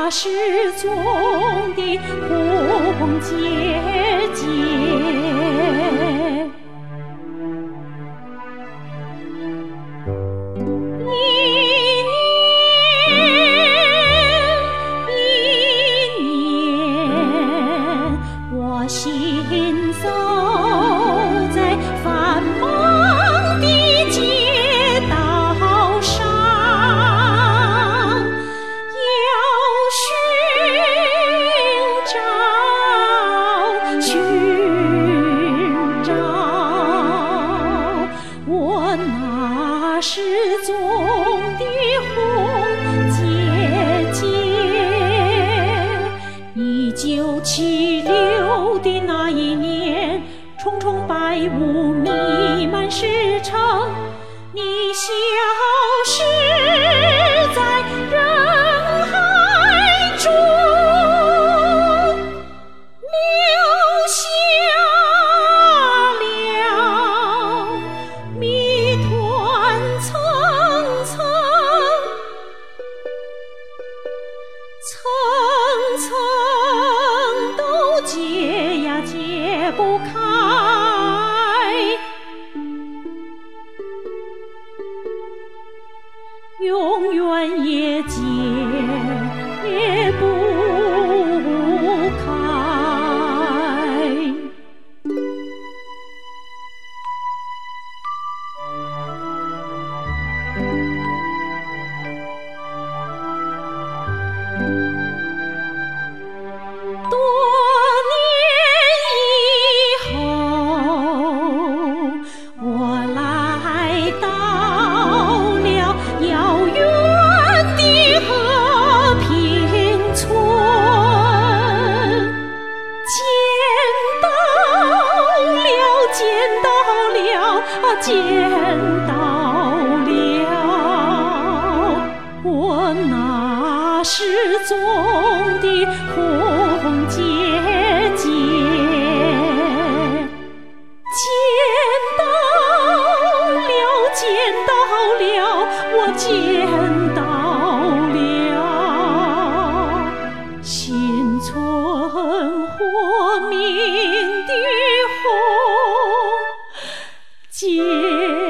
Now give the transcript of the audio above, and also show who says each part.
Speaker 1: 那失踪的红姐姐。行走在繁忙的街道上，要寻找我那失踪的红姐姐。1976的那一年，重重白雾弥漫市城，你消失在人海中，留下了谜团层层，层层都解呀解不开，永远也解不开。多年以后，我来到了遥远的和平村，见到了我那失踪的红姐姐，见到了，我见到了，心存活命的红姐。